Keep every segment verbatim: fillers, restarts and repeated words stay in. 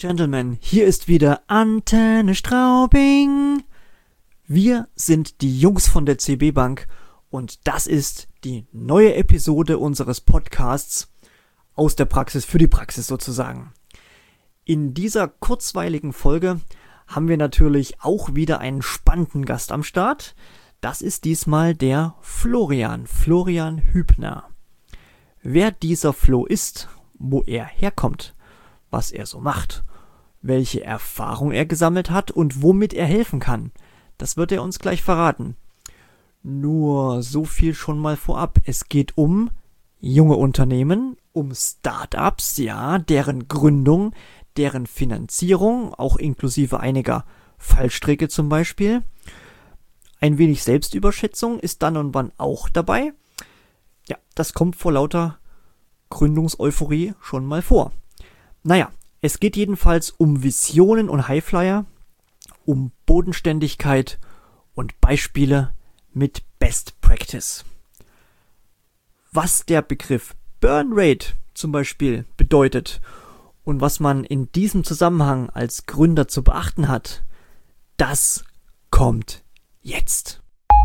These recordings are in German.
Gentlemen, hier ist wieder Antenne Straubing. Wir sind die Jungs von der C B Bank und das ist die neue Episode unseres Podcasts aus der Praxis für die Praxis sozusagen. In dieser kurzweiligen Folge haben wir natürlich auch wieder einen spannenden Gast am Start. Das ist diesmal der Florian, Florian Hübner. Wer dieser Flo ist, wo er herkommt, was er so macht, welche Erfahrung er gesammelt hat und womit er helfen kann, das wird er uns gleich verraten. Nur so viel schon mal vorab. Es geht um junge Unternehmen, um Startups, ja, deren Gründung, deren Finanzierung, auch inklusive einiger Fallstricke zum Beispiel. Ein wenig Selbstüberschätzung ist dann und wann auch dabei. Ja, das kommt vor lauter Gründungseuphorie schon mal vor. Naja, es geht jedenfalls um Visionen und Highflyer, um Bodenständigkeit und Beispiele mit Best Practice. Was der Begriff Burn Rate zum Beispiel bedeutet und was man in diesem Zusammenhang als Gründer zu beachten hat, das kommt jetzt.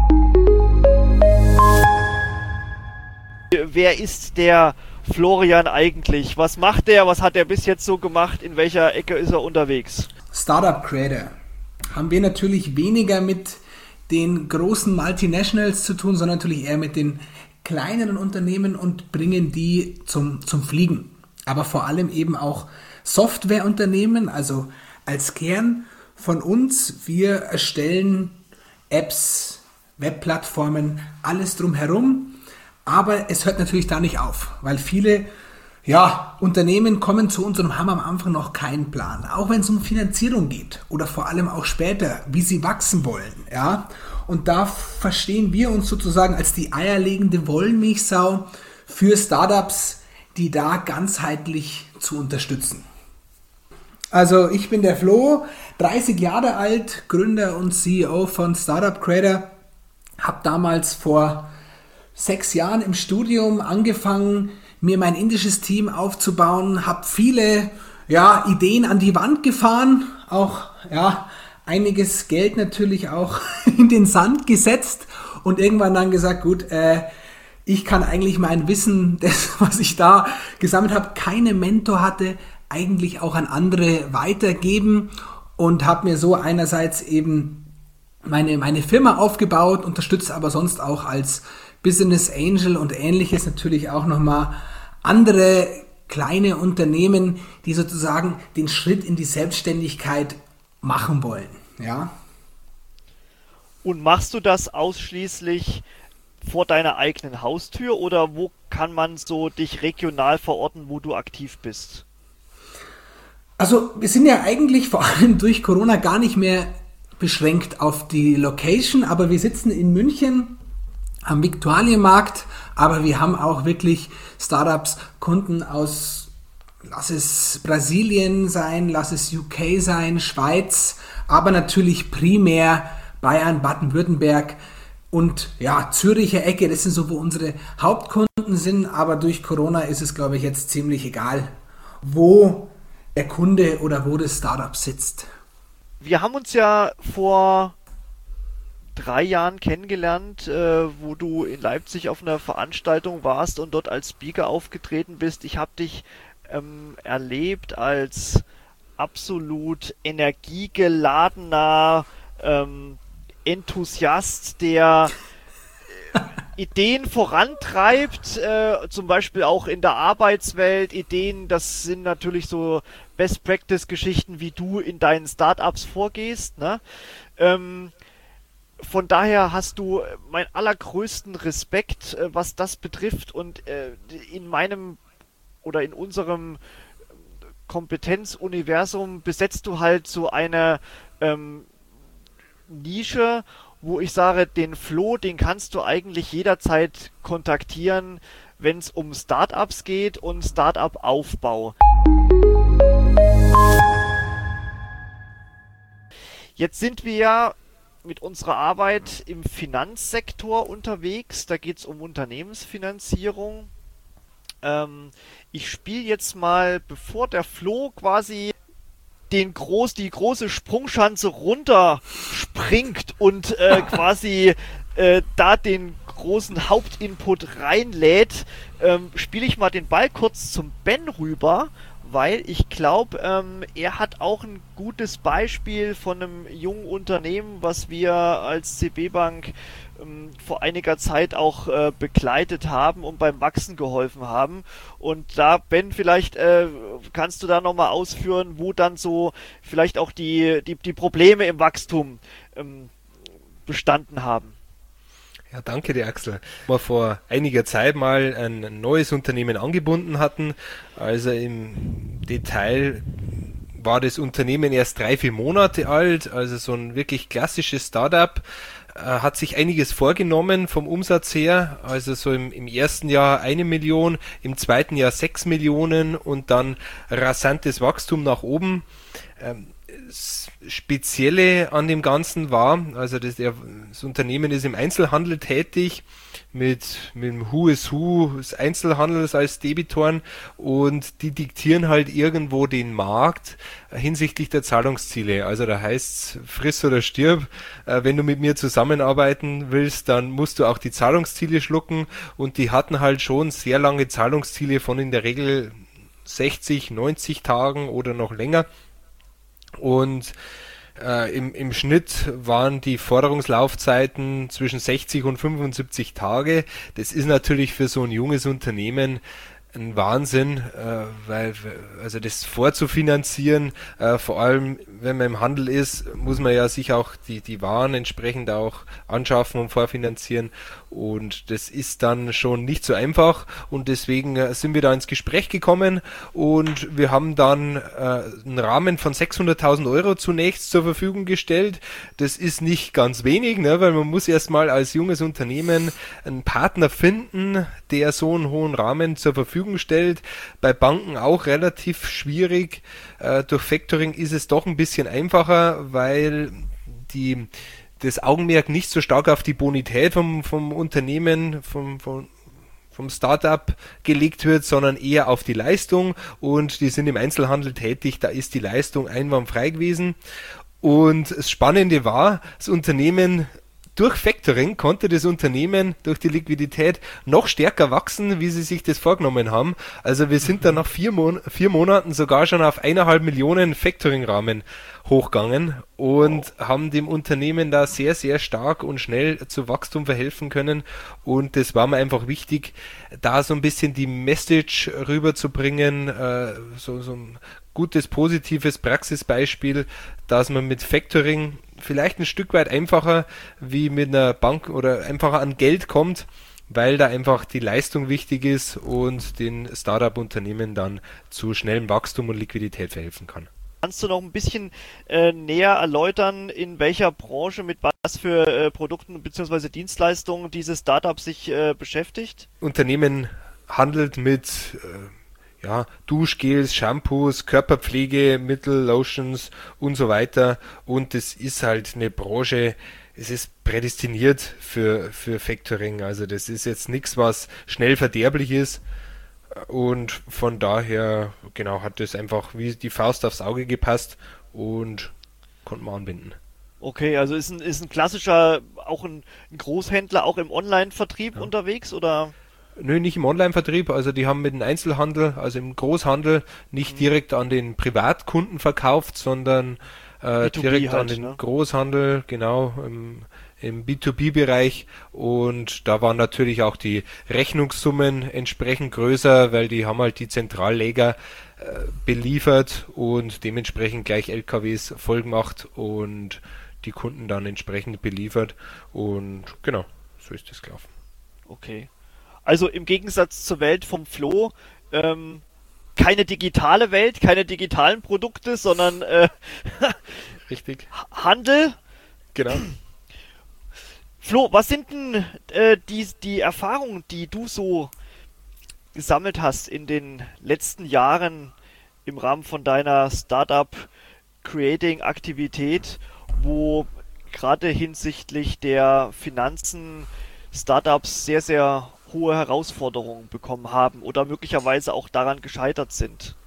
Wer ist der Florian eigentlich? Was macht der? Was hat er bis jetzt so gemacht? In welcher Ecke ist er unterwegs? Startup Creator. Haben wir natürlich weniger mit den großen Multinationals zu tun, sondern natürlich eher mit den kleineren Unternehmen und bringen die zum, zum Fliegen. Aber vor allem eben auch Softwareunternehmen, also als Kern von uns. Wir erstellen Apps, Webplattformen, alles drumherum. Aber es hört natürlich da nicht auf, weil viele ja, Unternehmen kommen zu uns und haben am Anfang noch keinen Plan. Auch wenn es um Finanzierung geht oder vor allem auch später, wie sie wachsen wollen. Ja? Und da verstehen wir uns sozusagen als die eierlegende Wollmilchsau für Startups, die da ganzheitlich zu unterstützen. Also ich bin der Flo, dreißig Jahre alt, Gründer und C E O von Startup Creator, habe damals vor sechs Jahren im Studium angefangen, mir mein indisches Team aufzubauen, habe viele ja, Ideen an die Wand gefahren, auch ja, einiges Geld natürlich auch in den Sand gesetzt und irgendwann dann gesagt, gut, äh, ich kann eigentlich mein Wissen, das, was ich da gesammelt habe, keine Mentor hatte, eigentlich auch an andere weitergeben und habe mir so einerseits eben meine, meine Firma aufgebaut, unterstütze aber sonst auch als Business Angel und ähnliches natürlich auch nochmal andere kleine Unternehmen, die sozusagen den Schritt in die Selbstständigkeit machen wollen. Ja. Und machst du das ausschließlich vor deiner eigenen Haustür oder wo kann man so dich regional verorten, wo du aktiv bist? Also wir sind ja eigentlich vor allem durch Corona gar nicht mehr beschränkt auf die Location, aber wir sitzen in München am Viktualienmarkt, aber wir haben auch wirklich Startups, Kunden aus, lass es Brasilien sein, lass es U K sein, Schweiz, aber natürlich primär Bayern, Baden-Württemberg und ja, Züricher Ecke, das sind so, wo unsere Hauptkunden sind, aber durch Corona ist es, glaube ich, jetzt ziemlich egal, wo der Kunde oder wo das Startup sitzt. Wir haben uns ja vor drei Jahren kennengelernt, äh, wo du in Leipzig auf einer Veranstaltung warst und dort als Speaker aufgetreten bist. Ich habe dich ähm, erlebt als absolut energiegeladener ähm, Enthusiast, der äh, Ideen vorantreibt, äh, zum Beispiel auch in der Arbeitswelt. Ideen, das sind natürlich so Best-Practice-Geschichten, wie du in deinen Startups vorgehst, ne? Ähm, Von daher hast du meinen allergrößten Respekt, was das betrifft und in meinem oder in unserem Kompetenzuniversum besetzt du halt so eine ähm, Nische, wo ich sage, den Flo, den kannst du eigentlich jederzeit kontaktieren, wenn es um Startups geht und Startup-Aufbau. Jetzt sind wir ja mit unserer Arbeit im Finanzsektor unterwegs. Da geht es um Unternehmensfinanzierung. Ähm, ich spiele jetzt mal, bevor der Flo quasi den groß, die große Sprungschanze runterspringt und äh, quasi äh, da den großen Hauptinput reinlädt, ähm, spiele ich mal den Ball kurz zum Ben rüber, weil ich glaube, ähm, er hat auch ein gutes Beispiel von einem jungen Unternehmen, was wir als C B Bank ähm, vor einiger Zeit auch äh, begleitet haben und beim Wachsen geholfen haben. Und da, Ben, vielleicht äh, kannst du da nochmal ausführen, wo dann so vielleicht auch die, die, die Probleme im Wachstum ähm, bestanden haben. Ja, danke dir, Axel. Wir vor einiger Zeit mal ein neues Unternehmen angebunden hatten. Also im Detail war das Unternehmen erst drei, vier Monate alt, also so ein wirklich klassisches Startup. Äh, hat sich einiges vorgenommen vom Umsatz her, also so im, im ersten Jahr eine Million, im zweiten Jahr sechs Millionen und dann rasantes Wachstum nach oben. Ähm, Das Spezielle an dem Ganzen war, also das, der, das Unternehmen ist im Einzelhandel tätig, mit, mit dem Who is Who des Einzelhandels als Debitoren und die diktieren halt irgendwo den Markt hinsichtlich der Zahlungsziele. Also da heißt's friss oder stirb. Äh, wenn du mit mir zusammenarbeiten willst, dann musst du auch die Zahlungsziele schlucken und die hatten halt schon sehr lange Zahlungsziele von in der Regel sechzig, neunzig Tagen oder noch länger. Und äh, im, im Schnitt waren die Forderungslaufzeiten zwischen sechzig und fünfundsiebzig Tage. Das ist natürlich für so ein junges Unternehmen ein Wahnsinn, äh, weil also das vorzufinanzieren, äh, vor allem wenn man im Handel ist, muss man ja sich auch die, die Waren entsprechend auch anschaffen und vorfinanzieren und das ist dann schon nicht so einfach und deswegen äh, sind wir da ins Gespräch gekommen und wir haben dann äh, einen Rahmen von sechshunderttausend Euro zunächst zur Verfügung gestellt. Das ist nicht ganz wenig, ne, weil man muss erstmal als junges Unternehmen einen Partner finden, der so einen hohen Rahmen zur Verfügung stellt. Bei Banken auch relativ schwierig. Äh, durch Factoring ist es doch ein bisschen einfacher, weil die, das Augenmerk nicht so stark auf die Bonität vom, vom Unternehmen, vom, vom, vom Startup gelegt wird, sondern eher auf die Leistung und die sind im Einzelhandel tätig, da ist die Leistung einwandfrei gewesen. Und das Spannende war, das Unternehmen durch Factoring konnte das Unternehmen durch die Liquidität noch stärker wachsen, wie sie sich das vorgenommen haben. Also wir sind dann nach vier, Mon- vier Monaten sogar schon auf eineinhalb Millionen Factoring-Rahmen hochgegangen und haben dem Unternehmen da sehr, sehr stark und schnell zu Wachstum verhelfen können. Und das war mir einfach wichtig, da so ein bisschen die Message rüberzubringen, äh, so, so ein gutes, positives Praxisbeispiel, dass man mit Factoring vielleicht ein Stück weit einfacher wie mit einer Bank oder einfacher an Geld kommt, weil da einfach die Leistung wichtig ist und den Startup-Unternehmen dann zu schnellem Wachstum und Liquidität verhelfen kann. Kannst du noch ein bisschen äh, näher erläutern, in welcher Branche mit was für äh, Produkten bzw. Dienstleistungen dieses Startup sich äh, beschäftigt? Unternehmen handelt mit äh, ja, Duschgels, Shampoos, Körperpflegemittel, Lotions und so weiter. Und es ist halt eine Branche, es ist prädestiniert für, für Factoring. Also das ist jetzt nichts, was schnell verderblich ist. Und von daher, genau, hat das einfach wie die Faust aufs Auge gepasst und konnte man anbinden. Okay, also ist ein, ist ein klassischer, auch ein, ein Großhändler, auch im Online-Vertrieb Ja. unterwegs, oder? Nö, nicht im Online-Vertrieb, also die haben mit dem Einzelhandel, also im Großhandel, nicht Mhm. direkt an den Privatkunden verkauft, sondern äh, B zwei B direkt halt, an den ne? Großhandel, genau, im, im B zwei B-Bereich und da waren natürlich auch die Rechnungssummen entsprechend größer, weil die haben halt die Zentralleger äh, beliefert und dementsprechend gleich L K Ws voll gemacht und die Kunden dann entsprechend beliefert und genau, so ist das gelaufen. Okay. Also im Gegensatz zur Welt vom Flo, ähm, keine digitale Welt, keine digitalen Produkte, sondern äh, Richtig? Handel. Genau. Flo, was sind denn äh, die, die Erfahrungen, die du so gesammelt hast in den letzten Jahren im Rahmen von deiner Startup-Creating-Aktivität, wo gerade hinsichtlich der Finanzen Startups sehr, sehr hohe Herausforderungen bekommen haben oder möglicherweise auch daran gescheitert sind?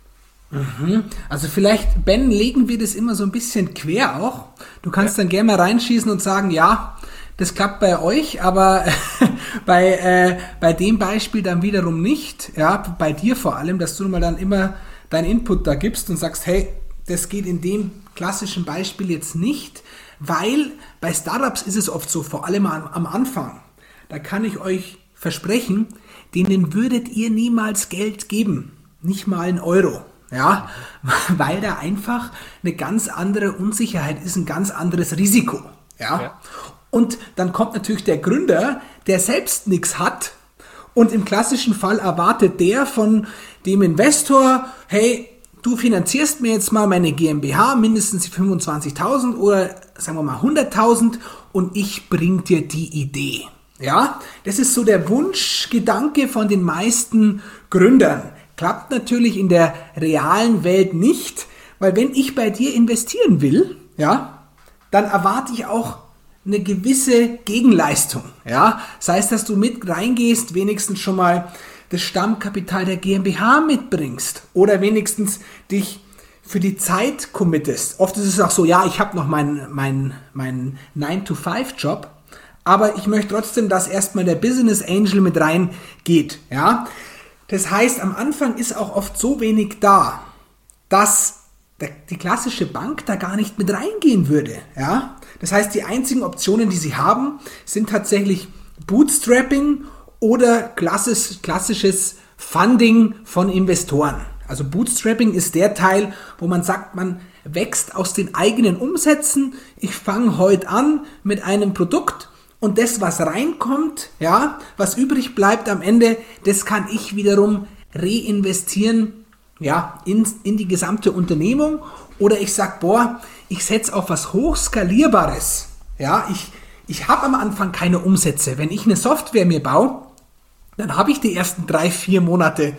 Mhm. Also vielleicht, Ben, legen wir das immer so ein bisschen quer auch. Du kannst ja dann gerne mal reinschießen und sagen, ja, das klappt bei euch, aber bei, äh, bei dem Beispiel dann wiederum nicht. Ja, bei dir vor allem, dass du mal dann immer deinen Input da gibst und sagst, hey, das geht in dem klassischen Beispiel jetzt nicht, weil bei Startups ist es oft so, vor allem am, am Anfang, da kann ich euch versprechen, denen würdet ihr niemals Geld geben, nicht mal einen Euro. Ja, weil da einfach eine ganz andere Unsicherheit ist, ein ganz anderes Risiko. Ja. ja. Und dann kommt natürlich der Gründer, der selbst nichts hat und im klassischen Fall erwartet der von dem Investor, hey, du finanzierst mir jetzt mal meine GmbH mindestens fünfundzwanzigtausend oder sagen wir mal hunderttausend und ich bring dir die Idee. Ja, das ist so der Wunschgedanke von den meisten Gründern. Klappt natürlich in der realen Welt nicht, weil wenn ich bei dir investieren will, ja, dann erwarte ich auch eine gewisse Gegenleistung, ja, das heißt, dass du mit reingehst, wenigstens schon mal das Stammkapital der GmbH mitbringst oder wenigstens dich für die Zeit committest. Oft ist es auch so, ja, ich habe noch meinen mein, mein nine to five Job, aber ich möchte trotzdem, dass erstmal der Business Angel mit reingeht, ja. Das heißt, am Anfang ist auch oft so wenig da, dass die klassische Bank da gar nicht mit reingehen würde, ja. Das heißt, die einzigen Optionen, die sie haben, sind tatsächlich Bootstrapping oder klassisch, klassisches Funding von Investoren. Also Bootstrapping ist der Teil, wo man sagt, man wächst aus den eigenen Umsätzen. Ich fange heute an mit einem Produkt und das, was reinkommt, ja, was übrig bleibt am Ende, das kann ich wiederum reinvestieren, ja, in, in die gesamte Unternehmung. Oder ich sag, boah, ich setze auf was Hochskalierbares. Ja, ich, ich habe am Anfang keine Umsätze. Wenn ich eine Software mir baue, dann habe ich die ersten drei, vier Monate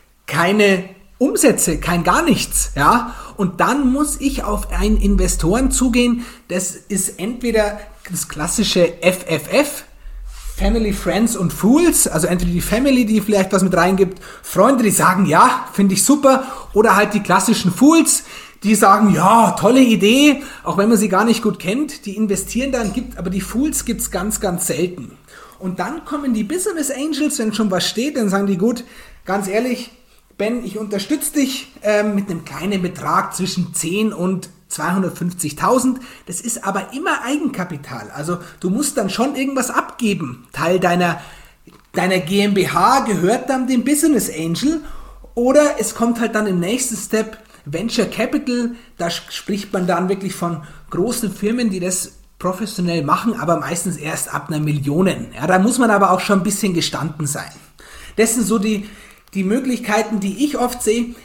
keine Umsätze, kein gar nichts. Ja, und dann muss ich auf einen Investoren zugehen. Das ist entweder das klassische F F F, Family, Friends und Fools, also entweder die Family, die vielleicht was mit reingibt, Freunde, die sagen, ja, finde ich super, oder halt die klassischen Fools, die sagen, ja, tolle Idee, auch wenn man sie gar nicht gut kennt, die investieren dann, gibt, aber die Fools gibt's ganz, ganz selten. Und dann kommen die Business Angels, wenn schon was steht, dann sagen die, gut, ganz ehrlich, Ben, ich unterstütze dich ähm, mit einem kleinen Betrag zwischen zehn und zweihundertfünfzigtausend. Das ist aber immer Eigenkapital. Also du musst dann schon irgendwas abgeben. Teil deiner, deiner GmbH gehört dann dem Business Angel oder es kommt halt dann im nächsten Step Venture Capital. Da spricht man dann wirklich von großen Firmen, die das professionell machen, aber meistens erst ab einer Million. Ja, da muss man aber auch schon ein bisschen gestanden sein. Das sind so die, die Möglichkeiten, die ich oft sehe.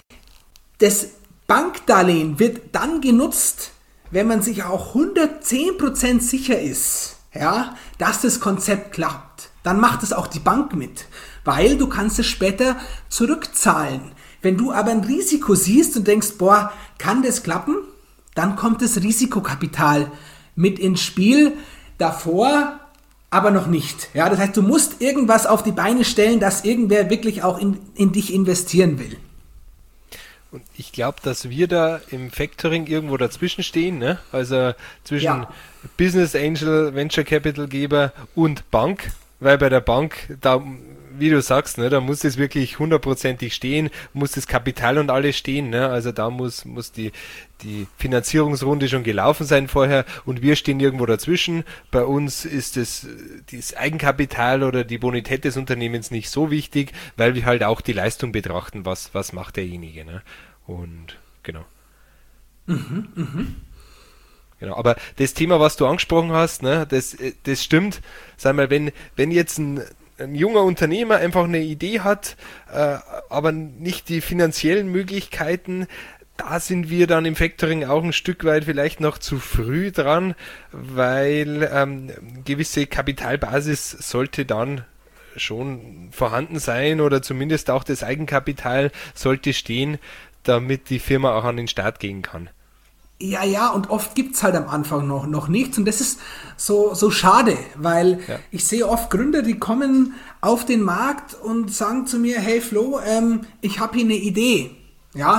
Das Bankdarlehen wird dann genutzt, wenn man sich auch hundertzehn Prozent sicher ist, ja, dass das Konzept klappt. Dann macht es auch die Bank mit, weil du kannst es später zurückzahlen. Wenn du aber ein Risiko siehst und denkst, boah, kann das klappen? Dann kommt das Risikokapital mit ins Spiel, davor aber noch nicht. Ja, das heißt, du musst irgendwas auf die Beine stellen, dass irgendwer wirklich auch in, in dich investieren will. Und ich glaube, dass wir da im Factoring irgendwo dazwischen stehen, ne? Also zwischen ja. Business Angel, Venture Capital Geber und Bank, weil bei der Bank, da, wie du sagst, ne, da muss es wirklich hundertprozentig stehen, muss das Kapital und alles stehen, ne? Also da muss, muss die, die Finanzierungsrunde schon gelaufen sein vorher und wir stehen irgendwo dazwischen. Bei uns ist das, das Eigenkapital oder die Bonität des Unternehmens nicht so wichtig, weil wir halt auch die Leistung betrachten, was, was macht derjenige, ne? Und genau. Mhm, mhm. Genau, aber das Thema, was du angesprochen hast, ne, das, das stimmt. Sag mal, wenn, wenn jetzt ein, ein junger Unternehmer einfach eine Idee hat, äh, aber nicht die finanziellen Möglichkeiten, da sind wir dann im Factoring auch ein Stück weit vielleicht noch zu früh dran, weil ähm, gewisse Kapitalbasis sollte dann schon vorhanden sein oder zumindest auch das Eigenkapital sollte stehen, damit die Firma auch an den Start gehen kann. Ja, ja, und oft gibt's halt am Anfang noch, noch nichts und das ist so, so schade, weil ja. ich sehe oft Gründer, die kommen auf den Markt und sagen zu mir, hey Flo, ähm, ich habe hier eine Idee, ja,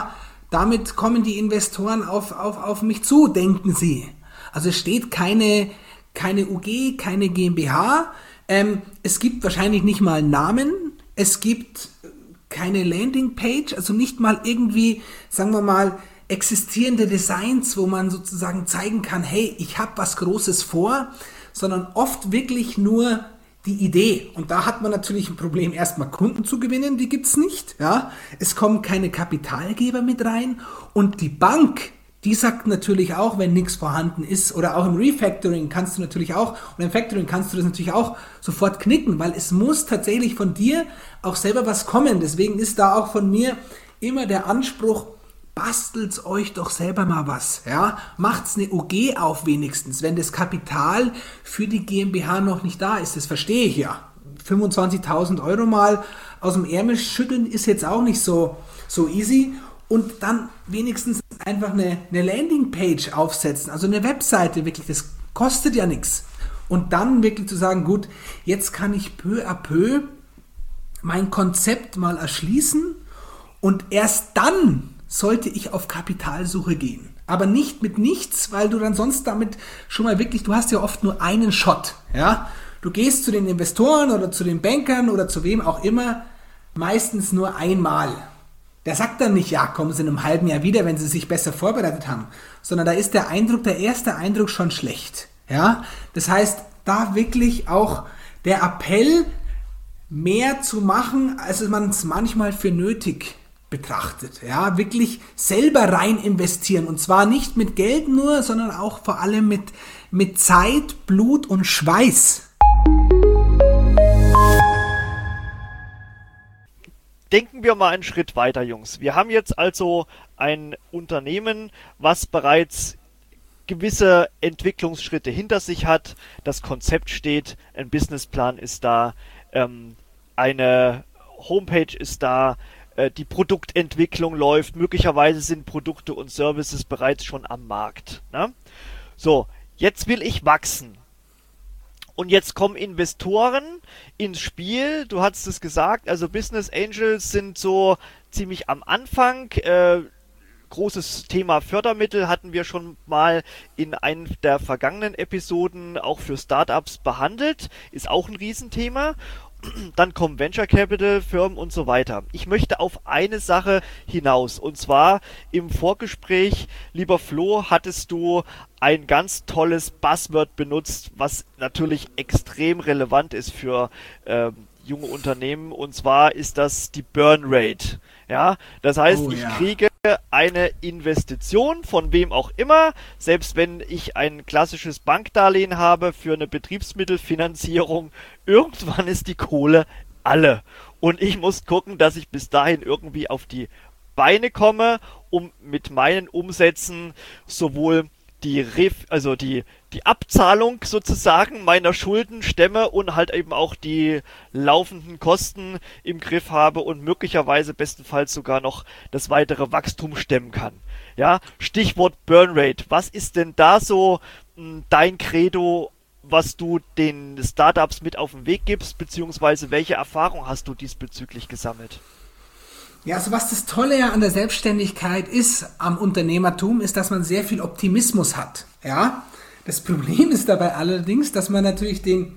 damit kommen die Investoren auf, auf, auf mich zu, denken sie. Also es steht keine, keine U G, keine GmbH, ähm, es gibt wahrscheinlich nicht mal einen Namen, es gibt keine Landingpage, also nicht mal irgendwie, sagen wir mal, existierende Designs, wo man sozusagen zeigen kann, hey, ich habe was Großes vor, sondern oft wirklich nur die Idee. Und da hat man natürlich ein Problem, erstmal Kunden zu gewinnen, die gibt's nicht. Ja? Es kommen keine Kapitalgeber mit rein und die Bank, die sagt natürlich auch, wenn nichts vorhanden ist, oder auch im Refactoring kannst du natürlich auch, oder im Factoring kannst du das natürlich auch sofort knicken, weil es muss tatsächlich von dir auch selber was kommen. Deswegen ist da auch von mir immer der Anspruch, bastelt's euch doch selber mal was, ja, macht's eine U G auf wenigstens, wenn das Kapital für die GmbH noch nicht da ist, das verstehe ich ja. fünfundzwanzigtausend Euro mal aus dem Ärmel schütteln ist jetzt auch nicht so, so easy. Und dann wenigstens einfach eine, eine Landingpage aufsetzen, also eine Webseite wirklich, das kostet ja nichts. Und dann wirklich zu sagen, gut, jetzt kann ich peu à peu mein Konzept mal erschließen und erst dann sollte ich auf Kapitalsuche gehen. Aber nicht mit nichts, weil du dann sonst damit schon mal wirklich, du hast ja oft nur einen Shot. Ja? Du gehst zu den Investoren oder zu den Bankern oder zu wem auch immer, meistens nur einmal. Der sagt dann nicht, ja, kommen Sie in einem halben Jahr wieder, wenn Sie sich besser vorbereitet haben, sondern da ist der Eindruck, der erste Eindruck schon schlecht. Ja? Das heißt, da wirklich auch der Appell, mehr zu machen, als man es manchmal für nötig betrachtet. Ja? Wirklich selber rein investieren und zwar nicht mit Geld nur, sondern auch vor allem mit, mit Zeit, Blut und Schweiß. Denken wir mal einen Schritt weiter, Jungs. Wir haben jetzt also ein Unternehmen, was bereits gewisse Entwicklungsschritte hinter sich hat. Das Konzept steht, ein Businessplan ist da, ähm, eine Homepage ist da, äh, die Produktentwicklung läuft, möglicherweise sind Produkte und Services bereits schon am Markt. Ne? So, jetzt will ich wachsen. Und jetzt kommen Investoren ins Spiel, du hast es gesagt, also Business Angels sind so ziemlich am Anfang, äh, großes Thema Fördermittel hatten wir schon mal in einem der vergangenen Episoden auch für Startups behandelt, ist auch ein Riesenthema. Dann kommen Venture Capital Firmen und so weiter. Ich möchte auf eine Sache hinaus und zwar im Vorgespräch, lieber Flo, hattest du ein ganz tolles Buzzword benutzt, was natürlich extrem relevant ist für äh, junge Unternehmen und zwar ist das die Burn Rate. Ja, das heißt, oh, ich ja. kriege eine Investition von wem auch immer, selbst wenn ich ein klassisches Bankdarlehen habe für eine Betriebsmittelfinanzierung, irgendwann ist die Kohle alle. Und ich muss gucken, dass ich bis dahin irgendwie auf die Beine komme, um mit meinen Umsätzen sowohl die Ref, also die, die Abzahlung sozusagen meiner Schulden stemme und halt eben auch die laufenden Kosten im Griff habe und möglicherweise bestenfalls sogar noch das weitere Wachstum stemmen kann. Ja, Stichwort Burn Rate. Was ist denn da so mh, dein Credo, was du den Startups mit auf den Weg gibst, beziehungsweise welche Erfahrung hast du diesbezüglich gesammelt? Ja, also was das Tolle ja an der Selbstständigkeit ist, am Unternehmertum, ist, dass man sehr viel Optimismus hat. Ja, das Problem ist dabei allerdings, dass man natürlich den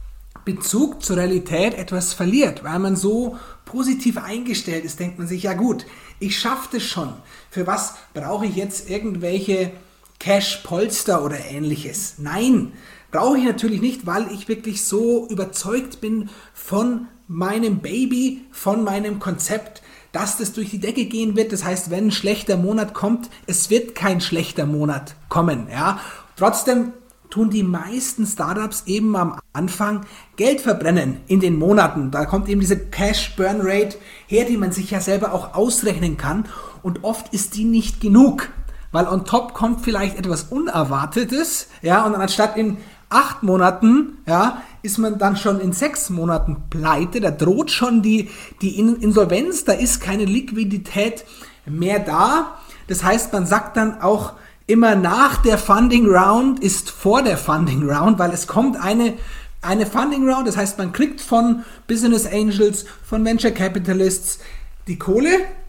Bezug zur Realität etwas verliert, weil man so positiv eingestellt ist, denkt man sich, ja gut, ich schaffe das schon. Für was brauche ich jetzt irgendwelche Cash-Polster oder ähnliches? Nein, brauche ich natürlich nicht, weil ich wirklich so überzeugt bin von meinem Baby, von meinem Konzept, dass das durch die Decke gehen wird. Das heißt, wenn ein schlechter Monat kommt, es wird kein schlechter Monat kommen. Ja? Trotzdem tun die meisten Startups eben am Anfang Geld verbrennen in den Monaten. Da kommt eben diese Cash-Burn-Rate her, die man sich ja selber auch ausrechnen kann. Und oft ist die nicht genug, weil on top kommt vielleicht etwas Unerwartetes. Ja? Und anstatt in acht Monaten, ja, ist man dann schon in sechs Monaten pleite, da droht schon die, die Insolvenz, da ist keine Liquidität mehr da. Das heißt, man sagt dann auch immer nach der Funding Round ist vor der Funding Round, weil es kommt eine, eine Funding Round, das heißt, man kriegt von Business Angels, von Venture Capitalists die Kohle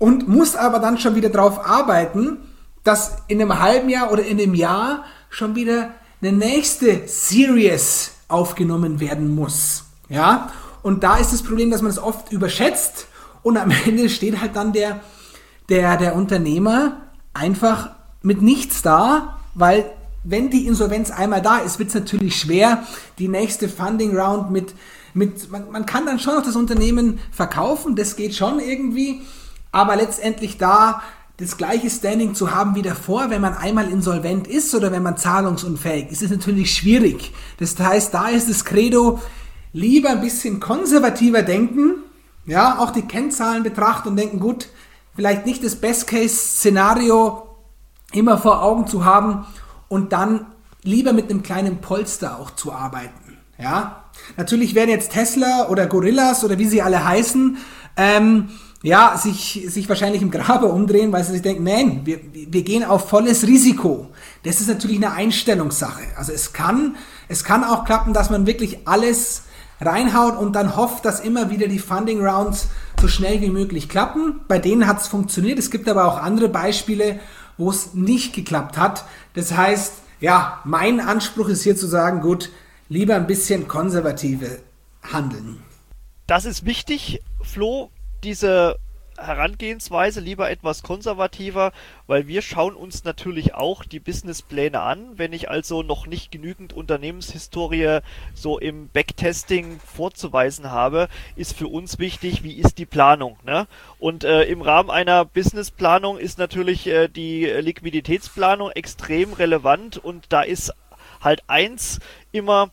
und muss aber dann schon wieder darauf arbeiten, dass in einem halben Jahr oder in einem Jahr schon wieder eine nächste Series aufgenommen werden muss. Ja, und da ist das Problem, dass man es oft überschätzt und am Ende steht halt dann der, der, der Unternehmer einfach mit nichts da, weil wenn die Insolvenz einmal da ist, wird es natürlich schwer, die nächste Funding Round mit, mit man, man kann dann schon noch das Unternehmen verkaufen, das geht schon irgendwie, aber letztendlich da das gleiche Standing zu haben wie davor, wenn man einmal insolvent ist oder wenn man zahlungsunfähig ist, ist natürlich schwierig. Das heißt, da ist das Credo, lieber ein bisschen konservativer denken, ja, auch die Kennzahlen betrachten und denken, gut, vielleicht nicht das Best-Case-Szenario immer vor Augen zu haben und dann lieber mit einem kleinen Polster auch zu arbeiten. Ja, natürlich werden jetzt Tesla oder Gorillas oder wie sie alle heißen, ähm, ja, sich, sich wahrscheinlich im Grabe umdrehen, weil sie sich denken, nein, wir, wir gehen auf volles Risiko. Das ist natürlich eine Einstellungssache. Also es kann, es kann auch klappen, dass man wirklich alles reinhaut und dann hofft, dass immer wieder die Funding Rounds so schnell wie möglich klappen. Bei denen hat es funktioniert. Es gibt aber auch andere Beispiele, wo es nicht geklappt hat. Das heißt, ja, mein Anspruch ist hier zu sagen, gut, lieber ein bisschen konservative handeln. Das ist wichtig, Flo, diese Herangehensweise, lieber etwas konservativer, weil wir schauen uns natürlich auch die Businesspläne an. Wenn ich also noch nicht genügend Unternehmenshistorie so im Backtesting vorzuweisen habe, ist für uns wichtig, wie ist die Planung, ne? Und äh, im Rahmen einer Businessplanung ist natürlich äh, die Liquiditätsplanung extrem relevant und da ist halt eins immer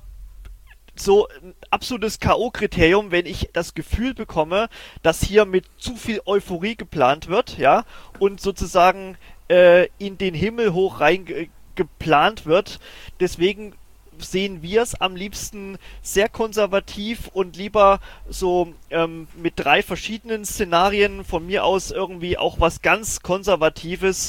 so ein absolutes K O-Kriterium, wenn ich das Gefühl bekomme, dass hier mit zu viel Euphorie geplant wird, ja, und sozusagen äh, in den Himmel hoch rein ge- geplant wird. Deswegen sehen wir es am liebsten sehr konservativ und lieber so ähm, mit drei verschiedenen Szenarien, von mir aus irgendwie auch was ganz Konservatives,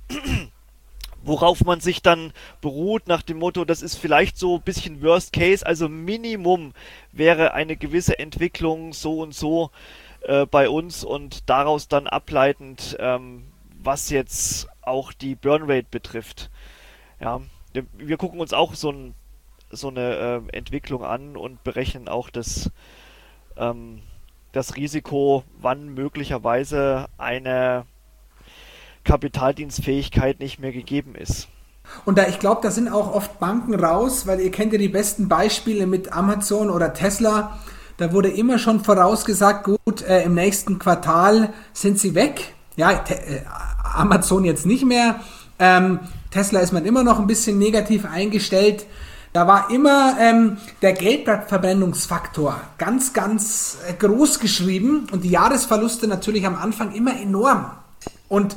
worauf man sich dann beruht nach dem Motto, das ist vielleicht so ein bisschen Worst Case, also Minimum wäre eine gewisse Entwicklung so und so äh, bei uns und daraus dann ableitend, ähm, was jetzt auch die Burnrate betrifft. Ja, wir gucken uns auch so, ein, so eine äh, Entwicklung an und berechnen auch das, ähm, das Risiko, wann möglicherweise eine Kapitaldienstfähigkeit nicht mehr gegeben ist. Und da, ich glaube, da sind auch oft Banken raus, weil ihr kennt ja die besten Beispiele mit Amazon oder Tesla. Da wurde immer schon vorausgesagt, gut, äh, im nächsten Quartal sind sie weg. Ja, te- äh, Amazon jetzt nicht mehr. Ähm, Tesla ist man immer noch ein bisschen negativ eingestellt. Da war immer ähm, der Geldverbrennungsfaktor ganz, ganz äh, groß geschrieben und die Jahresverluste natürlich am Anfang immer enorm. Und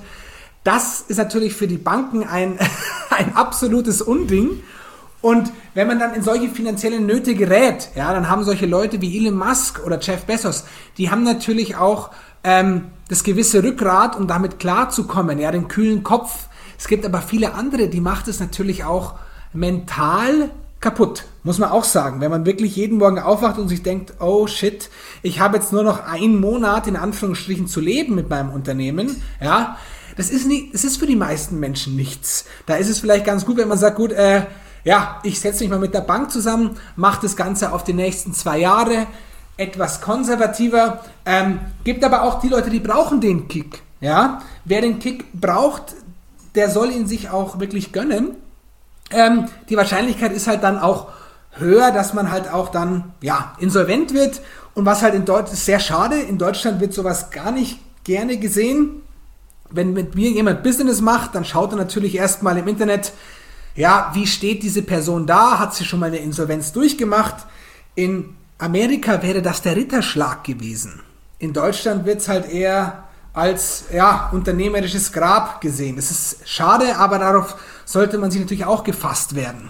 das ist natürlich für die Banken ein, ein absolutes Unding. Und wenn man dann in solche finanziellen Nöte gerät, ja, dann haben solche Leute wie Elon Musk oder Jeff Bezos, die haben natürlich auch ähm, das gewisse Rückgrat, um damit klarzukommen, ja, den kühlen Kopf. Es gibt aber viele andere, die macht es natürlich auch mental kaputt, muss man auch sagen. Wenn man wirklich jeden Morgen aufwacht und sich denkt, oh shit, ich habe jetzt nur noch einen Monat in Anführungsstrichen zu leben mit meinem Unternehmen, ja, das ist nicht, das ist für die meisten Menschen nichts. Da ist es vielleicht ganz gut, wenn man sagt, gut, äh, ja, ich setze mich mal mit der Bank zusammen, mache das Ganze auf die nächsten zwei Jahre, etwas konservativer, ähm, gibt aber auch die Leute, die brauchen den Kick, ja. Wer den Kick braucht, der soll ihn sich auch wirklich gönnen. Ähm, die Wahrscheinlichkeit ist halt dann auch höher, dass man halt auch dann, ja, insolvent wird. Und was halt in Deutschland ist sehr schade, in Deutschland wird sowas gar nicht gerne gesehen. Wenn mit mir jemand Business macht, dann schaut er natürlich erstmal im Internet, ja, wie steht diese Person da? Hat sie schon mal eine Insolvenz durchgemacht? In Amerika wäre das der Ritterschlag gewesen. In Deutschland wird es halt eher als, ja, unternehmerisches Grab gesehen. Das ist schade, aber darauf sollte man sich natürlich auch gefasst werden.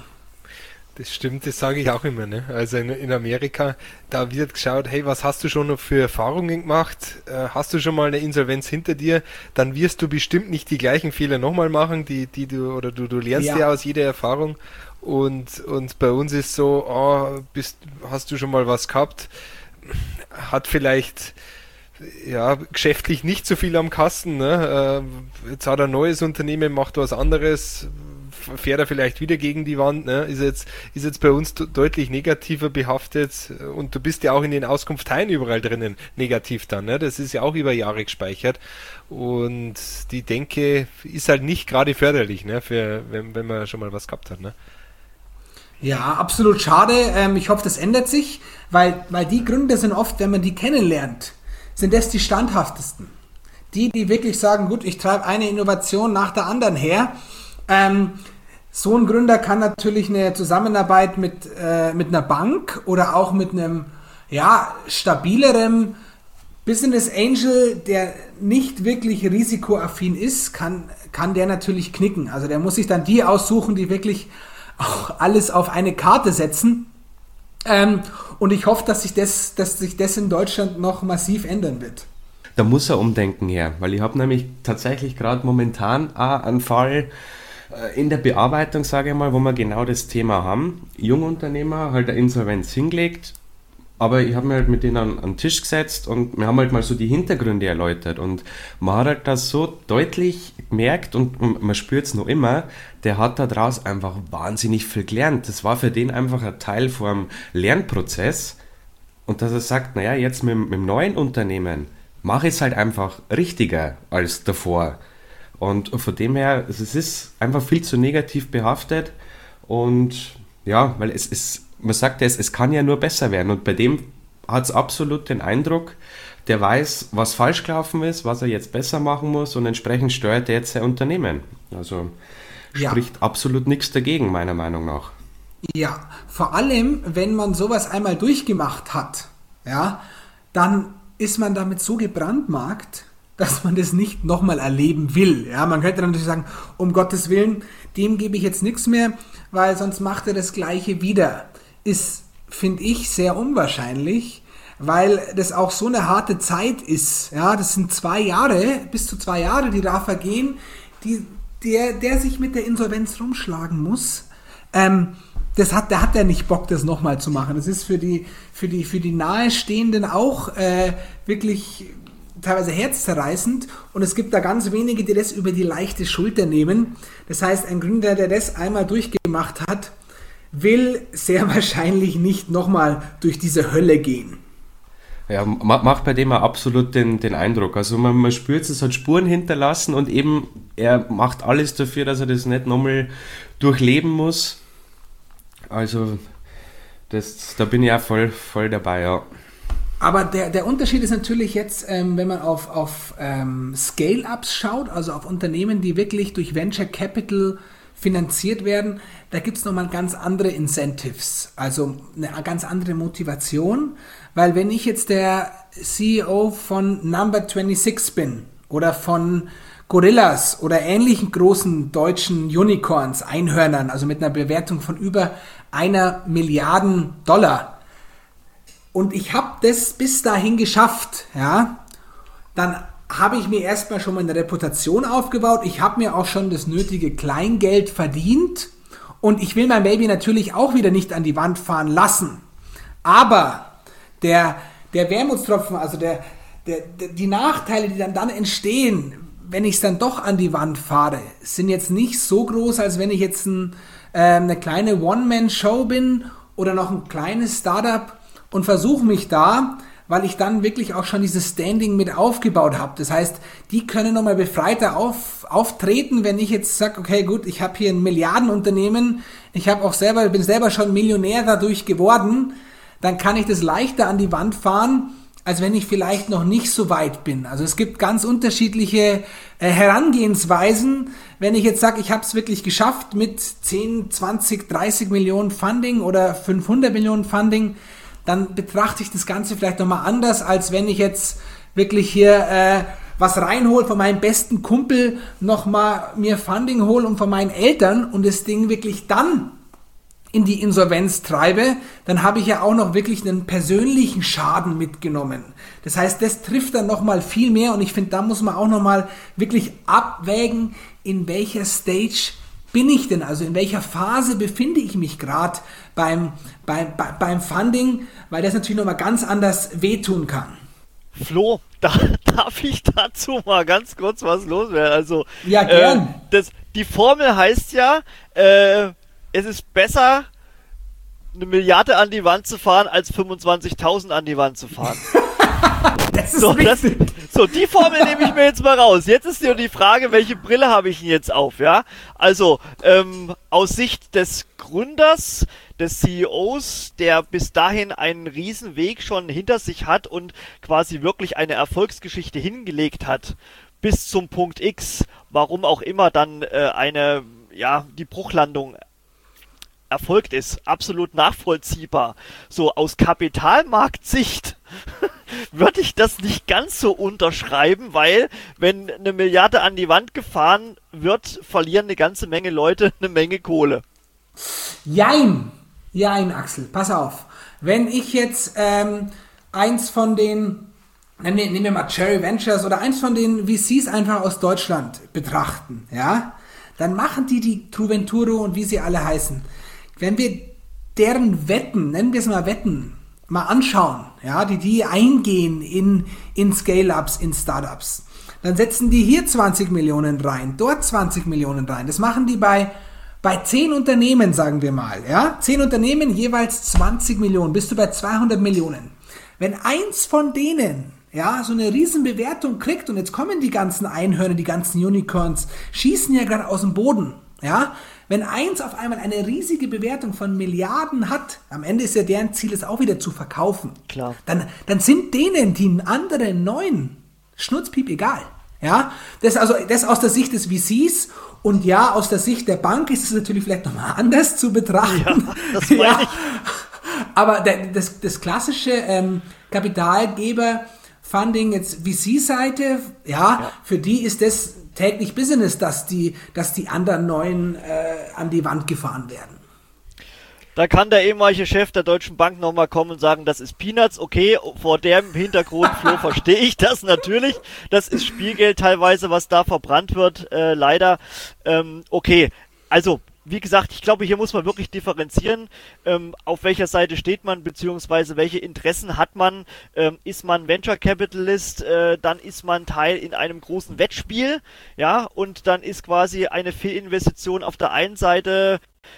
Das stimmt, das sage ich auch immer, ne? Also in, in Amerika, da wird geschaut, hey, was hast du schon noch für Erfahrungen gemacht? Äh, hast du schon mal eine Insolvenz hinter dir? Dann wirst du bestimmt nicht die gleichen Fehler nochmal machen, die, die du, oder du, du lernst ja. ja aus jeder Erfahrung. Und, und bei uns ist so, oh, bist, hast du schon mal was gehabt? Hat vielleicht ja, geschäftlich nicht so viel am Kasten. Ne? Jetzt hat er ein neues Unternehmen, macht was anderes, fährt er vielleicht wieder gegen die Wand, ne? Ist jetzt, ist jetzt bei uns deutlich negativer behaftet und du bist ja auch in den Auskunfteien überall drinnen negativ dann, ne? Das ist ja auch über Jahre gespeichert und die Denke ist halt nicht gerade förderlich, ne? Für, wenn, wenn man schon mal was gehabt hat, ne? Ja, absolut schade. Ähm, ich hoffe, das ändert sich, weil, weil die Gründer sind oft, wenn man die kennenlernt, sind das die standhaftesten. Die, die wirklich sagen, gut, ich treibe eine Innovation nach der anderen her. Ähm, so ein Gründer kann natürlich eine Zusammenarbeit mit, äh, mit einer Bank oder auch mit einem ja, stabileren Business Angel, der nicht wirklich risikoaffin ist, kann, kann der natürlich knicken. Also der muss sich dann die aussuchen, die wirklich auch alles auf eine Karte setzen. Ähm, und ich hoffe, dass sich das, dass sich das in Deutschland noch massiv ändern wird. Da muss er umdenken her, weil ich habe nämlich tatsächlich gerade momentan auch einen Fall in der Bearbeitung, sage ich mal, wo wir genau das Thema haben. Jungunternehmer, halt eine Insolvenz hingelegt, aber ich habe mir halt mit denen an, an den Tisch gesetzt und wir haben halt mal so die Hintergründe erläutert und man hat halt das so deutlich gemerkt und, und man spürt es noch immer, der hat da draus einfach wahnsinnig viel gelernt. Das war für den einfach ein Teil vom Lernprozess und dass er sagt, naja, jetzt mit, mit dem neuen Unternehmen mache ich es halt einfach richtiger als davor. Und von dem her, es ist einfach viel zu negativ behaftet und ja, weil es ist, man sagt ja, es, es kann ja nur besser werden und bei dem hat es absolut den Eindruck, der weiß, was falsch gelaufen ist, was er jetzt besser machen muss und entsprechend steuert er jetzt sein Unternehmen. Also spricht ja absolut nichts dagegen, meiner Meinung nach. Ja, vor allem, wenn man sowas einmal durchgemacht hat, ja, dann ist man damit so gebrandmarkt, dass man das nicht nochmal erleben will. Ja, man könnte natürlich sagen, um Gottes Willen, dem gebe ich jetzt nichts mehr, weil sonst macht er das Gleiche wieder. Ist, finde ich, sehr unwahrscheinlich, weil das auch so eine harte Zeit ist. Ja, das sind zwei Jahre, bis zu zwei Jahre, die da vergehen, die, der, der sich mit der Insolvenz rumschlagen muss. Ähm, das hat, der hat ja nicht Bock, das nochmal zu machen. Das ist für die, für die, für die Nahestehenden auch äh, wirklich teilweise herzzerreißend und es gibt da ganz wenige, die das über die leichte Schulter nehmen. Das heißt, ein Gründer, der das einmal durchgemacht hat, will sehr wahrscheinlich nicht nochmal durch diese Hölle gehen. Ja, macht bei dem auch absolut den, den Eindruck. Also man, man spürt, es hat Spuren hinterlassen und eben er macht alles dafür, dass er das nicht nochmal durchleben muss. Also das, da bin ich auch voll, voll dabei, ja. Aber der, der Unterschied ist natürlich jetzt, ähm, wenn man auf, auf ähm, Scale-Ups schaut, also auf Unternehmen, die wirklich durch Venture Capital finanziert werden, da gibt es nochmal ganz andere Incentives, also eine ganz andere Motivation, weil wenn ich jetzt der C E O von Number sechsundzwanzig bin oder von Gorillas oder ähnlichen großen deutschen Unicorns, Einhörnern, also mit einer Bewertung von über einer Milliarde Dollar, und ich habe das bis dahin geschafft, ja, dann habe ich mir erstmal schon mal eine Reputation aufgebaut, ich habe mir auch schon das nötige Kleingeld verdient und ich will mein Baby natürlich auch wieder nicht an die Wand fahren lassen. Aber der, der Wermutstropfen, also der, der, der, die Nachteile, die dann, dann entstehen, wenn ich es dann doch an die Wand fahre, sind jetzt nicht so groß, als wenn ich jetzt ein, äh, eine kleine One-Man-Show bin oder noch ein kleines Startup und versuche mich da, weil ich dann wirklich auch schon dieses Standing mit aufgebaut habe. Das heißt, die können nochmal befreiter auf, auftreten, wenn ich jetzt sage, okay, gut, ich habe hier ein Milliardenunternehmen, ich habe auch selber, bin selber schon Millionär dadurch geworden, dann kann ich das leichter an die Wand fahren, als wenn ich vielleicht noch nicht so weit bin. Also es gibt ganz unterschiedliche äh, Herangehensweisen. Wenn ich jetzt sage, ich habe es wirklich geschafft mit zehn, zwanzig, dreißig Millionen Funding oder fünfhundert Millionen Funding, dann betrachte ich das Ganze vielleicht nochmal anders, als wenn ich jetzt wirklich hier äh, was reinhole von meinem besten Kumpel, nochmal mir Funding hole und von meinen Eltern und das Ding wirklich dann in die Insolvenz treibe, dann habe ich ja auch noch wirklich einen persönlichen Schaden mitgenommen. Das heißt, das trifft dann nochmal viel mehr und ich finde, da muss man auch nochmal wirklich abwägen, in welcher Stage bin ich denn, also in welcher Phase befinde ich mich gerade beim, beim, beim Funding, weil das natürlich nochmal ganz anders wehtun kann. Flo, da, darf ich dazu mal ganz kurz was loswerden? Also, Ja, gern. Äh, das, die Formel heißt ja, äh, es ist besser, eine Milliarde an die Wand zu fahren, als fünfundzwanzigtausend an die Wand zu fahren. Das ist So, das, richtig. so, die Formel nehme ich mir jetzt mal raus. Jetzt ist nur die Frage, welche Brille habe ich denn jetzt auf, ja? Also, ähm, aus Sicht des Gründers, des C E Os, der bis dahin einen riesen Weg schon hinter sich hat und quasi wirklich eine Erfolgsgeschichte hingelegt hat, bis zum Punkt X, warum auch immer dann äh, eine, ja, die Bruchlandung erfolgt ist, absolut nachvollziehbar. So, aus Kapitalmarktsicht würde ich das nicht ganz so unterschreiben, weil wenn eine Milliarde an die Wand gefahren wird, verlieren eine ganze Menge Leute eine Menge Kohle. Jein. Jein, Axel. Pass auf. Wenn ich jetzt ähm, eins von den, nehmen wir, nehmen wir mal Cherry Ventures oder eins von den V Cs einfach aus Deutschland betrachten, ja, dann machen die die Truventuro und wie sie alle heißen. Wenn wir deren Wetten, nennen wir es mal Wetten, mal anschauen, ja, die die eingehen in, in Scale-Ups, in Startups, dann setzen die hier zwanzig Millionen rein, dort zwanzig Millionen rein. Das machen die bei, bei zehn Unternehmen, sagen wir mal, ja, zehn Unternehmen, jeweils zwanzig Millionen, bist du bei zweihundert Millionen. Wenn eins von denen, ja, so eine riesen Bewertung kriegt und jetzt kommen die ganzen Einhörner, die ganzen Unicorns, schießen ja gerade aus dem Boden, ja, wenn eins auf einmal eine riesige Bewertung von Milliarden hat, am Ende ist ja deren Ziel, es auch wieder zu verkaufen. Klar. Dann, dann sind denen die anderen neun Schnurzpiep egal. Ja, das also das aus der Sicht des V Cs und ja, aus der Sicht der Bank ist es natürlich vielleicht nochmal anders zu betrachten. Ja, das meine ja. ich. Aber der, das, das klassische ähm, Kapitalgeber-Funding, jetzt V C-Seite, ja, ja, für die ist das täglich Business, dass die, dass die anderen neuen äh, an die Wand gefahren werden. Da kann der ehemalige Chef der Deutschen Bank nochmal kommen und sagen, das ist Peanuts, okay, vor dem Hintergrund, Flo, verstehe ich das natürlich. Das ist Spielgeld teilweise, was da verbrannt wird, äh, leider. Ähm, okay, also, wie gesagt, ich glaube, hier muss man wirklich differenzieren, ähm, auf welcher Seite steht man, beziehungsweise welche Interessen hat man. Ähm, ist man Venture Capitalist, äh, dann ist man Teil in einem großen Wettspiel, ja, und dann ist quasi eine Fehlinvestition auf der einen Seite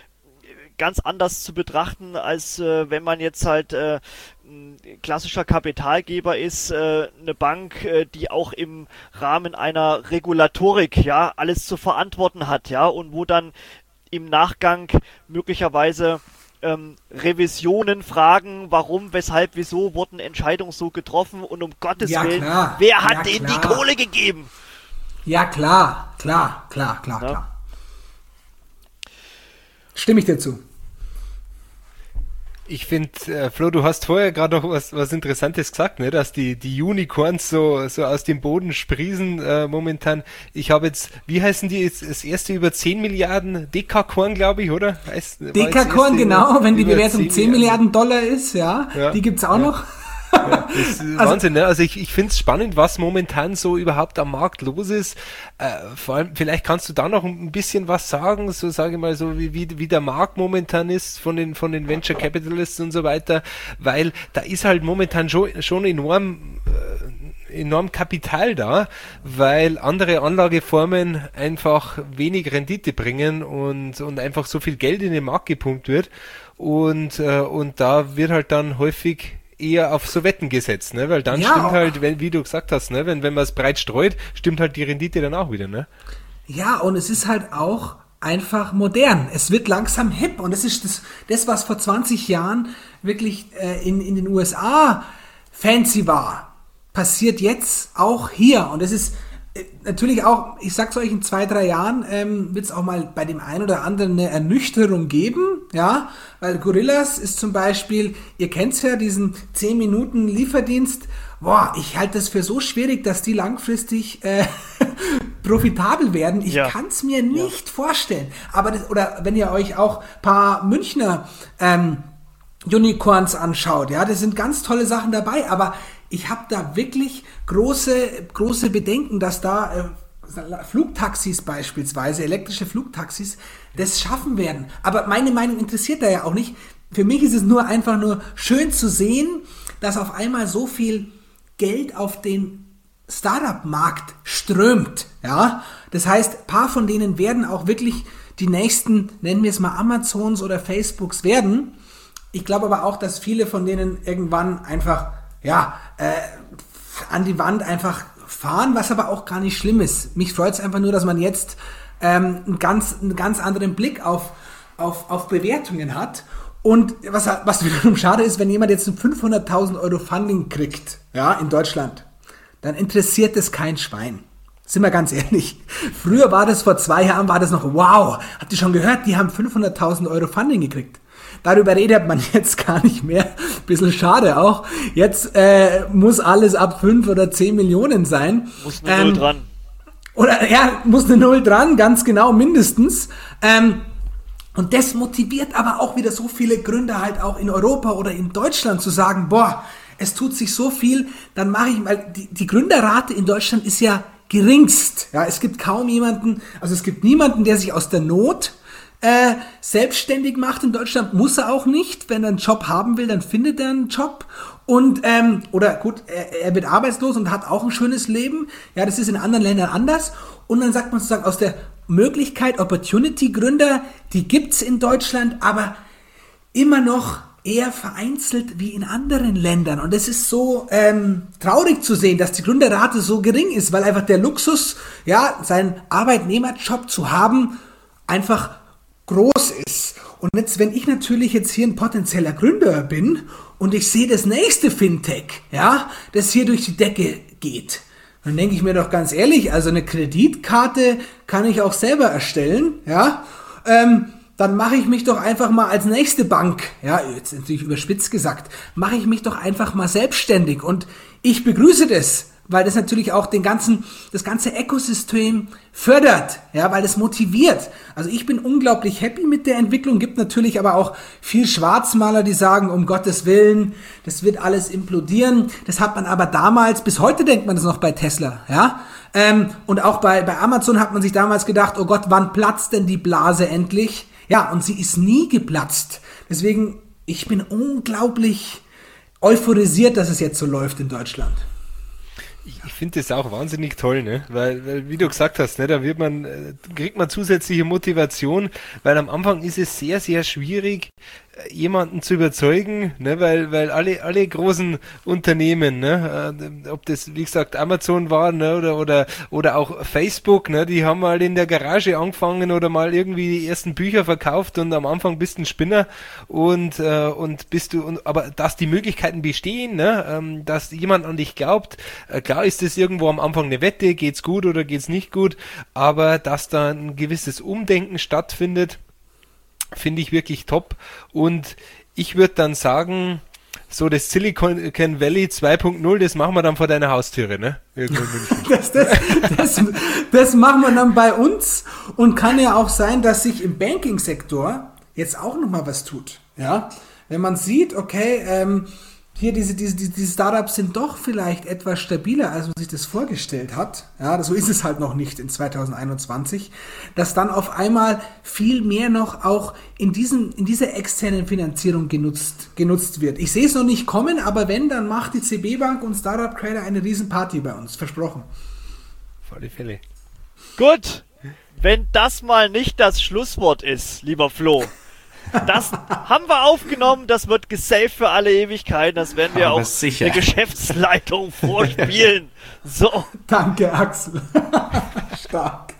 ganz anders zu betrachten, als äh, wenn man jetzt halt äh, ein klassischer Kapitalgeber ist, äh, eine Bank, äh, die auch im Rahmen einer Regulatorik, ja, alles zu verantworten hat, ja, und wo dann im Nachgang möglicherweise ähm, Revisionen fragen, warum, weshalb, wieso wurden Entscheidungen so getroffen und um Gottes Ja, Willen, klar. wer hat Ja, denen klar. die Kohle gegeben? Ja, klar, klar, klar, klar, Ja. klar. Stimme ich dir zu. Ich finde, äh, Flo, du hast vorher gerade noch was, was Interessantes gesagt, ne? Dass die, die Unicorns so, so aus dem Boden sprießen äh, momentan. Ich habe jetzt, wie heißen die, jetzt das erste über zehn Milliarden, Dekakorn, glaube ich, oder? Heißt, war jetzt das Dekakorn, erste genau, über- wenn die über Bewertung zehn Milliarden Dollar ist, ja, Ja. die gibt's auch Ja. noch. Ja, das ist Also- Wahnsinn, ne? Also ich, ich finde es spannend, was momentan so überhaupt am Markt los ist. Äh, vor allem, vielleicht kannst du da noch ein bisschen was sagen, so sage ich mal, so wie, wie, wie der Markt momentan ist von den, von den Venture Capitalists und so weiter, weil da ist halt momentan schon, schon enorm, äh, enorm Kapital da, weil andere Anlageformen einfach wenig Rendite bringen und, und einfach so viel Geld in den Markt gepumpt wird und, äh, und da wird halt dann häufig eher auf so Wetten gesetzt, ne? Weil dann Ja, stimmt auch- halt, wenn, wie du gesagt hast, ne? Wenn, wenn man es breit streut, stimmt halt die Rendite dann auch wieder, ne? Ja, und es ist halt auch einfach modern. Es wird langsam hip und das ist das, das was vor zwanzig Jahren wirklich äh, in, in den U S A fancy war, passiert jetzt auch hier. Und es ist äh, natürlich auch, ich sag's euch, in zwei, drei Jahren ähm, wird es auch mal bei dem einen oder anderen eine Ernüchterung geben, ja, weil Gorillas ist zum Beispiel, ihr kennt's ja, diesen zehn Minuten Lieferdienst. Boah, ich halte das für so schwierig, dass die langfristig äh, profitabel werden. Ich Ja. kann es mir nicht vorstellen. Aber das, oder wenn ihr euch auch ein paar Münchner ähm, Unicorns anschaut, ja, das sind ganz tolle Sachen dabei, aber ich habe da wirklich große, große Bedenken, dass da äh, Flugtaxis beispielsweise, elektrische Flugtaxis, das schaffen werden. Aber meine Meinung interessiert da ja auch nicht. Für mich ist es nur einfach nur schön zu sehen, dass auf einmal so viel Geld auf den Startup-Markt strömt. Ja? Das heißt, ein paar von denen werden auch wirklich die nächsten, nennen wir es mal Amazons oder Facebooks werden. Ich glaube aber auch, dass viele von denen irgendwann einfach ja, äh, an die Wand einfach fahren, was aber auch gar nicht schlimm ist. Mich freut es einfach nur, dass man jetzt ähm, einen, ganz, einen ganz anderen Blick auf, auf, auf Bewertungen hat. Und was, was wiederum schade ist, wenn jemand jetzt ein fünfhunderttausend Euro Funding kriegt, ja, in Deutschland, dann interessiert es kein Schwein. Sind wir ganz ehrlich. Früher war das, vor zwei Jahren war das noch, wow, habt ihr schon gehört, die haben fünfhunderttausend Euro Funding gekriegt. Darüber redet man jetzt gar nicht mehr. Bisschen schade auch. Jetzt äh, muss alles ab fünf oder zehn Millionen sein. Muss eine ähm, Null dran. Oder ja, muss eine Null dran, ganz genau, mindestens. Ähm, und das motiviert aber auch wieder so viele Gründer halt auch in Europa oder in Deutschland zu sagen, boah, es tut sich so viel, dann mache ich mal, die, die Gründerrate in Deutschland ist ja geringst. Ja, es gibt kaum jemanden, also es gibt niemanden, der sich aus der Not Äh, selbstständig macht in Deutschland, muss er auch nicht. Wenn er einen Job haben will, dann findet er einen Job. Und, ähm, oder gut, er, er wird arbeitslos und hat auch ein schönes Leben. Ja, das ist in anderen Ländern anders. Und dann sagt man sozusagen aus der Möglichkeit, Opportunity-Gründer, die gibt's in Deutschland, aber immer noch eher vereinzelt wie in anderen Ländern. Und es ist so ähm, traurig zu sehen, dass die Gründerrate so gering ist, weil einfach der Luxus, ja, seinen Arbeitnehmerjob zu haben, einfach groß ist. Und jetzt, wenn ich natürlich jetzt hier ein potenzieller Gründer bin und ich sehe das nächste Fintech, ja, das hier durch die Decke geht, dann denke ich mir doch ganz ehrlich, also eine Kreditkarte kann ich auch selber erstellen, ja, ähm, dann mache ich mich doch einfach mal als nächste Bank, ja, jetzt natürlich überspitzt gesagt, mache ich mich doch einfach mal selbstständig und ich begrüße das, weil das natürlich auch den ganzen, das ganze Ökosystem fördert, ja, weil es motiviert. Also ich bin unglaublich happy mit der Entwicklung, gibt natürlich aber auch viel Schwarzmaler, die sagen, um Gottes Willen, das wird alles implodieren. Das hat man aber damals, bis heute denkt man das noch bei Tesla, ja. Ähm, und auch bei, bei Amazon hat man sich damals gedacht, oh Gott, wann platzt denn die Blase endlich? Ja, und sie ist nie geplatzt. Deswegen, ich bin unglaublich euphorisiert, dass es jetzt so läuft in Deutschland. Ich finde das auch wahnsinnig toll, ne? Weil, weil, wie du gesagt hast, ne, da wird man, kriegt man zusätzliche Motivation, weil am Anfang ist es sehr, sehr schwierig, jemanden zu überzeugen, ne, weil, weil alle, alle großen Unternehmen, ne, äh, ob das, wie gesagt, Amazon war, ne, oder, oder, oder auch Facebook, ne, die haben mal in der Garage angefangen oder mal irgendwie die ersten Bücher verkauft und am Anfang bist du ein Spinner und, äh, und bist du, und, aber dass die Möglichkeiten bestehen, ne, ähm, dass jemand an dich glaubt, äh, klar ist das irgendwo am Anfang eine Wette, geht's gut oder geht's nicht gut, aber dass da ein gewisses Umdenken stattfindet, finde ich wirklich top. Und ich würde dann sagen, so das Silicon Valley zwei Punkt null, das machen wir dann vor deiner Haustüre, ne? das, das, das, das machen wir dann bei uns und kann ja auch sein, dass sich im Banking-Sektor jetzt auch nochmal was tut. Ja? Wenn man sieht, okay, ähm, hier diese, diese, diese Startups sind doch vielleicht etwas stabiler, als man sich das vorgestellt hat. Ja, so ist es halt noch nicht in zwanzig einundzwanzig, dass dann auf einmal viel mehr noch auch in diesen, in dieser externen Finanzierung genutzt, genutzt wird. Ich sehe es noch nicht kommen, aber wenn, dann macht die C B Bank und Startup Creator eine Riesenparty bei uns. Versprochen. Auf alle Fälle. Gut. Wenn das mal nicht das Schlusswort ist, lieber Flo. Das haben wir aufgenommen, das wird gesaved für alle Ewigkeiten, das werden wir aber auch sicher. der Geschäftsleitung vorspielen. So. Danke, Axel. Stark.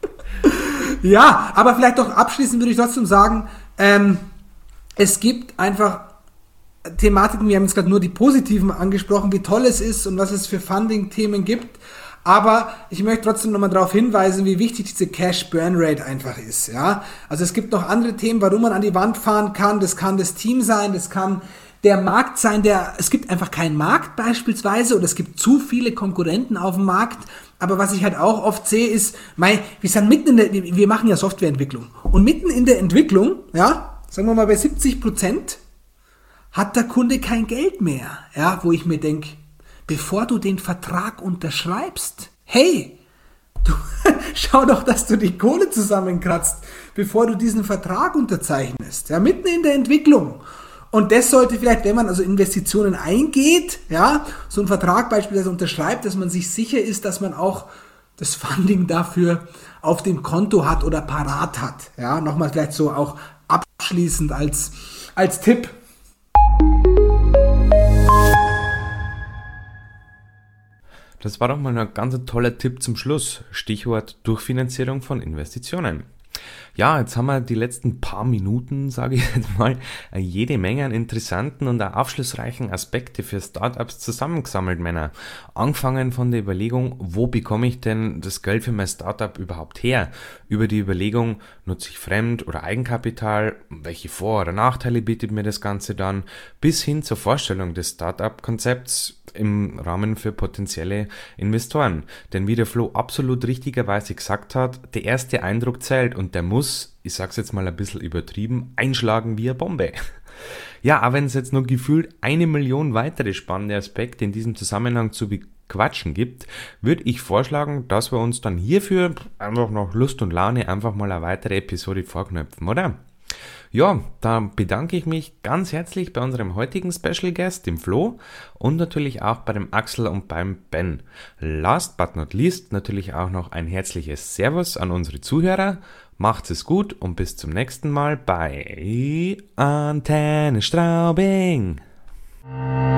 Ja, aber vielleicht doch abschließend würde ich trotzdem sagen, ähm, es gibt einfach Thematiken, wir haben jetzt gerade nur die positiven angesprochen, wie toll es ist und was es für Funding-Themen gibt. Aber ich möchte trotzdem nochmal darauf hinweisen, wie wichtig diese Cash-Burn-Rate einfach ist. Ja? Also es gibt noch andere Themen, warum man an die Wand fahren kann. Das kann das Team sein, das kann der Markt sein, der es gibt einfach keinen Markt beispielsweise oder es gibt zu viele Konkurrenten auf dem Markt. Aber was ich halt auch oft sehe, ist, mei, wir sind mitten in der, wir machen ja Softwareentwicklung. Und mitten in der Entwicklung, ja, sagen wir mal bei siebzig Prozent, hat der Kunde kein Geld mehr. Ja, wo ich mir denke, bevor du den Vertrag unterschreibst, hey, du, schau doch, dass du die Kohle zusammenkratzt, bevor du diesen Vertrag unterzeichnest. Ja, mitten in der Entwicklung. Und das sollte vielleicht, wenn man also Investitionen eingeht, ja, so einen Vertrag beispielsweise unterschreibt, dass man sich sicher ist, dass man auch das Funding dafür auf dem Konto hat oder parat hat. Ja, nochmal vielleicht so auch abschließend als, als Tipp. Das war doch mal ein ganz toller Tipp zum Schluss. Stichwort Durchfinanzierung von Investitionen. Ja, jetzt haben wir die letzten paar Minuten, sage ich jetzt mal, jede Menge an interessanten und auch aufschlussreichen Aspekte für Startups zusammengesammelt, Männer. Angefangen von der Überlegung, wo bekomme ich denn das Geld für mein Startup überhaupt her? Über die Überlegung, nutze ich Fremd- oder Eigenkapital? Welche Vor- oder Nachteile bietet mir das Ganze dann? Bis hin zur Vorstellung des Startup-Konzepts im Rahmen für potenzielle Investoren. Denn wie der Flo absolut richtigerweise gesagt hat, der erste Eindruck zählt und der muss, ich sag's jetzt mal ein bisschen übertrieben, einschlagen wie eine Bombe. Ja, auch wenn es jetzt noch gefühlt eine Million weitere spannende Aspekte in diesem Zusammenhang zu bequatschen gibt, würde ich vorschlagen, dass wir uns dann hierfür einfach noch Lust und Laune einfach mal eine weitere Episode vorknöpfen, oder? Ja, da bedanke ich mich ganz herzlich bei unserem heutigen Special Guest, dem Flo, und natürlich auch bei dem Axel und beim Ben. Last but not least natürlich auch noch ein herzliches Servus an unsere Zuhörer. Macht's es gut und bis zum nächsten Mal bei Antenne Straubing.